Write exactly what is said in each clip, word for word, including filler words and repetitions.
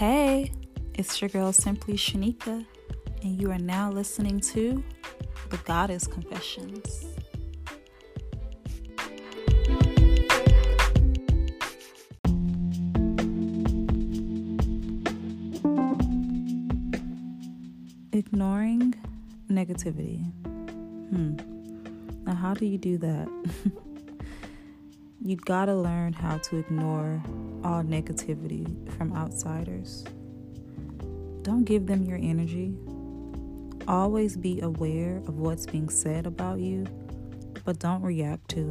Hey, it's your girl Simply Shanika, and you are now listening to The Goddess Confessions. Ignoring negativity. Hmm. Now, how do you do that? You gotta learn how to ignore all negativity from outsiders. Don't give them your energy. Always be aware of what's being said about you, but don't react to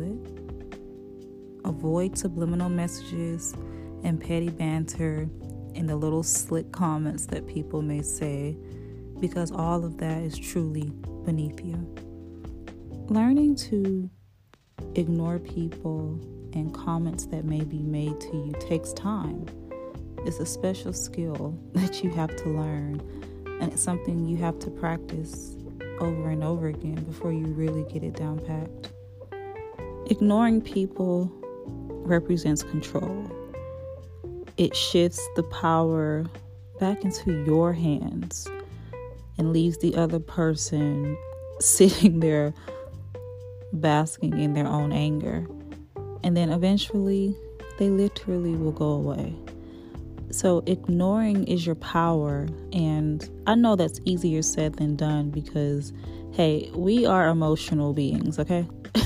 it. Avoid subliminal messages and petty banter and the little slick comments that people may say, because all of that is truly beneath you. Learning to ignore people and comments that may be made to you takes time. It's a special skill that you have to learn, and it's something you have to practice over and over again before you really get it down packed. Ignoring people represents control. It shifts the power back into your hands and leaves the other person sitting there basking in their own anger. And then eventually, they literally will go away. So ignoring is your power. And I know that's easier said than done because, hey, we are emotional beings, okay?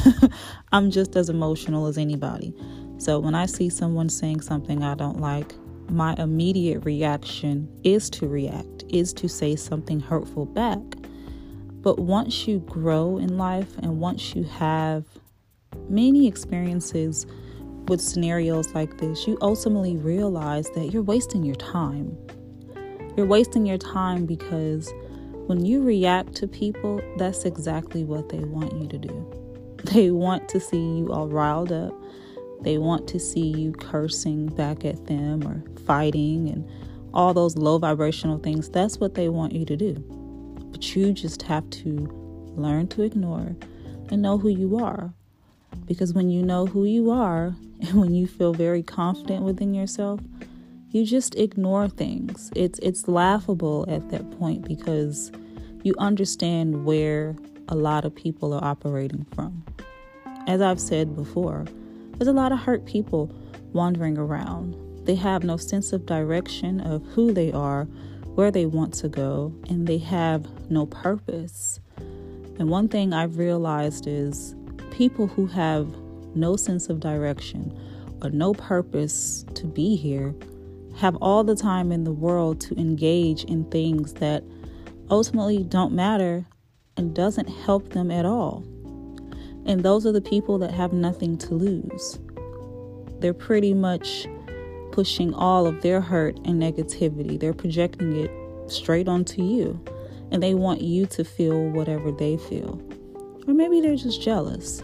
I'm just as emotional as anybody. So when I see someone saying something I don't like, my immediate reaction is to react, is to say something hurtful back. But once you grow in life and once you have many experiences with scenarios like this, you ultimately realize that you're wasting your time. You're wasting your time because when you react to people, that's exactly what they want you to do. They want to see you all riled up. They want to see you cursing back at them or fighting and all those low vibrational things. That's what they want you to do. But you just have to learn to ignore and know who you are. Because when you know who you are and when you feel very confident within yourself, you just ignore things. It's it's laughable at that point because you understand where a lot of people are operating from. As I've said before, there's a lot of hurt people wandering around. They have no sense of direction of who they are, where they want to go, and they have no purpose. And one thing I've realized is people who have no sense of direction or no purpose to be here have all the time in the world to engage in things that ultimately don't matter and doesn't help them at all. And those are the people that have nothing to lose. They're pretty much pushing all of their hurt and negativity. They're projecting it straight onto you. And they want you to feel whatever they feel. Or maybe they're just jealous.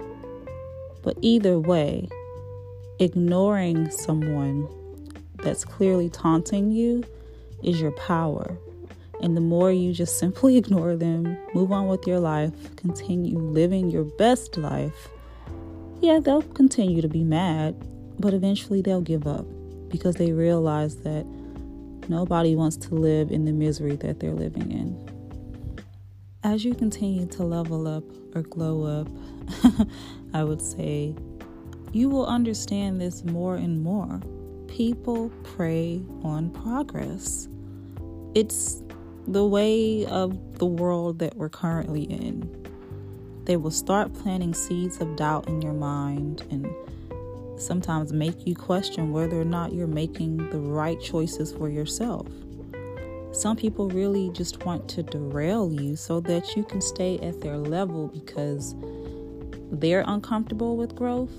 But either way, ignoring someone that's clearly taunting you is your power. And the more you just simply ignore them, move on with your life, continue living your best life, yeah, they'll continue to be mad, but eventually they'll give up because they realize that nobody wants to live in the misery that they're living in. As you continue to level up or glow up, I would say, you will understand this more and more. People prey on progress. It's the way of the world that we're currently in. They will start planting seeds of doubt in your mind and sometimes make you question whether or not you're making the right choices for yourself. Some people really just want to derail you so that you can stay at their level because they're uncomfortable with growth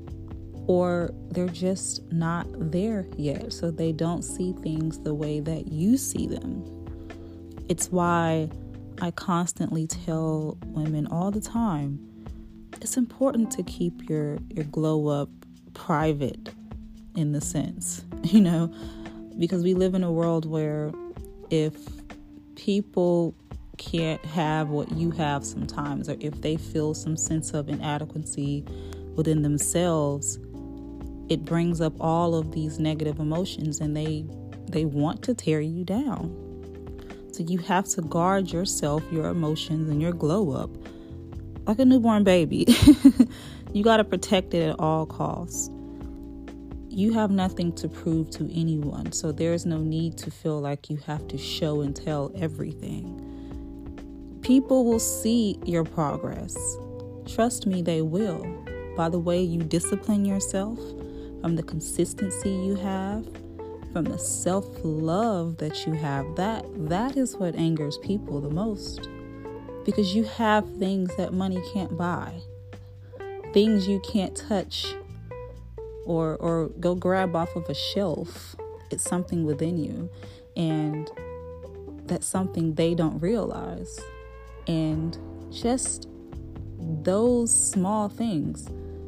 or they're just not there yet, so they don't see things the way that you see them. It's why I constantly tell women all the time, it's important to keep your, your glow up private in the sense, you know, because we live in a world where if people can't have what you have sometimes, or if they feel some sense of inadequacy within themselves, it brings up all of these negative emotions and they they want to tear you down. So you have to guard yourself, your emotions, and your glow up like a newborn baby. You got to protect it at all costs. You have nothing to prove to anyone, so there's no need to feel like you have to show and tell everything. People will see your progress. Trust me, they will. By the way you discipline yourself, from the consistency you have, from the self-love that you have. That that is what angers people the most. Because you have things that money can't buy. Things you can't touch or or go grab off of a shelf. It's something within you. And that's something they don't realize. And just those small things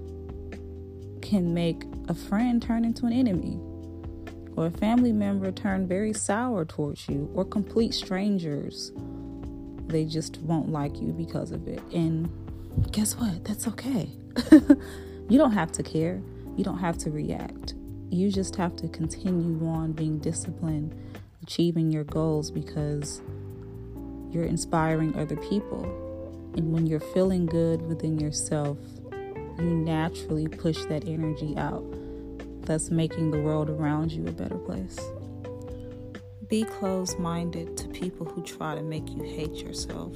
can make a friend turn into an enemy, or a family member turn very sour towards you, or complete strangers. They just won't like you because of it. And guess what? That's okay. You don't have to care. You don't have to react. You just have to continue on being disciplined, achieving your goals, because you're inspiring other people. And when you're feeling good within yourself, you naturally push that energy out, thus making the world around you a better place. Be closed-minded to people who try to make you hate yourself.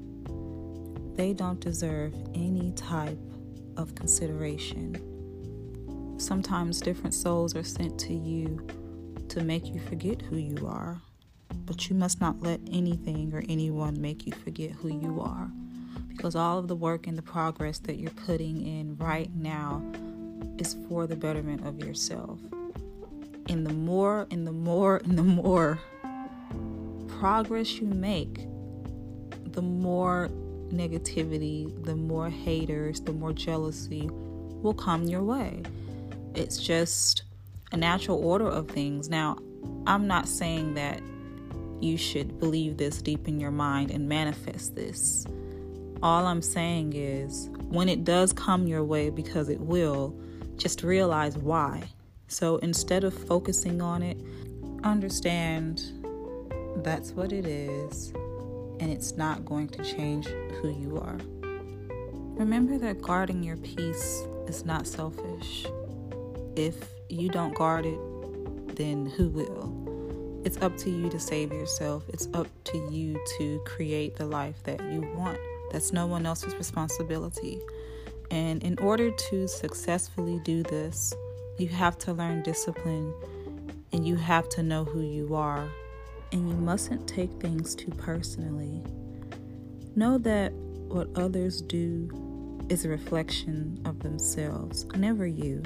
They don't deserve any type of consideration. Sometimes different souls are sent to you to make you forget who you are. But you must not let anything or anyone make you forget who you are. Because all of the work and the progress that you're putting in right now is for the betterment of yourself. And the more and the more and the more progress you make, the more negativity, the more haters, the more jealousy will come your way. It's just a natural order of things. Now, I'm not saying that you should believe this deep in your mind and manifest this. All I'm saying is, when it does come your way, because it will, just realize why. So instead of focusing on it, understand that's what it is, and it's not going to change who you are. Remember that guarding your peace is not selfish. If you don't guard it, then who will? It's up to you to save yourself. It's up to you to create the life that you want. That's no one else's responsibility. And in order to successfully do this, you have to learn discipline, and you have to know who you are. And you mustn't take things too personally. Know that what others do is a reflection of themselves, never you.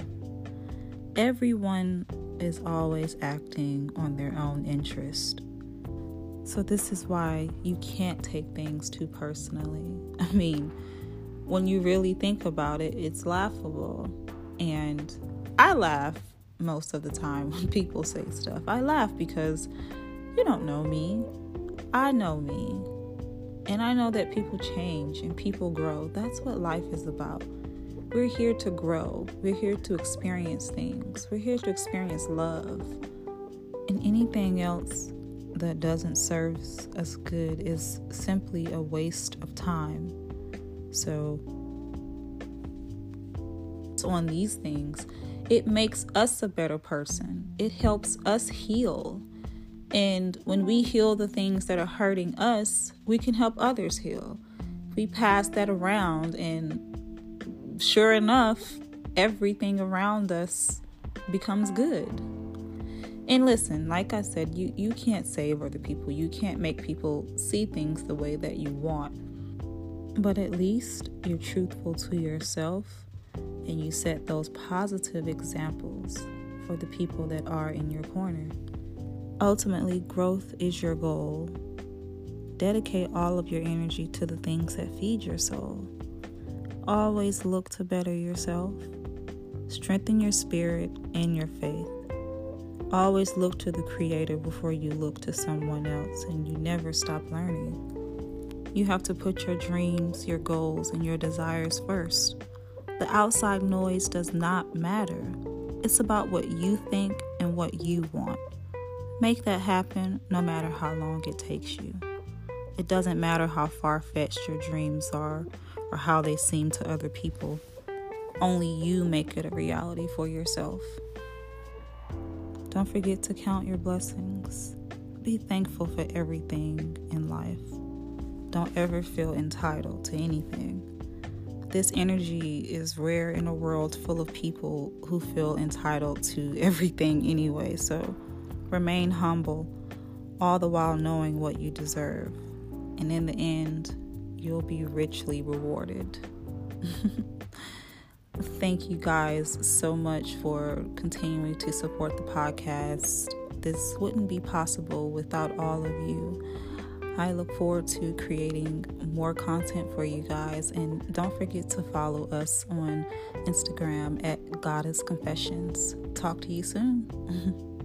Everyone is always acting on their own interest. So this is why you can't take things too personally. I mean, when you really think about it, it's laughable. And I laugh most of the time when people say stuff. I laugh because you don't know me. I know me. And I know that people change and people grow. That's what life is about. We're here to grow. We're here to experience things. We're here to experience love. And anything else that doesn't serve us good is simply a waste of time. So, on these things, it makes us a better person. It helps us heal. And when we heal the things that are hurting us, we can help others heal. We pass that around, and sure enough, everything around us becomes good. And listen, like I said, you, you can't save other people. You can't make people see things the way that you want. But at least you're truthful to yourself, and you set those positive examples for the people that are in your corner. Ultimately, growth is your goal. Dedicate all of your energy to the things that feed your soul. Always look to better yourself. Strengthen your spirit and your faith. Always look to the Creator before you look to someone else, and you never stop learning. You have to put your dreams, your goals, and your desires first. The outside noise does not matter. It's about what you think and what you want. Make that happen no matter how long it takes you. It doesn't matter how far-fetched your dreams are or how they seem to other people. Only you make it a reality for yourself. Don't forget to count your blessings. Be thankful for everything in life. Don't ever feel entitled to anything. This energy is rare in a world full of people who feel entitled to everything anyway, so remain humble, all the while knowing what you deserve. And in the end, you'll be richly rewarded. Thank you guys so much for continuing to support the podcast. This wouldn't be possible without all of you. I look forward to creating more content for you guys, and don't forget to follow us on Instagram at Goddess Confessions. Talk to you soon.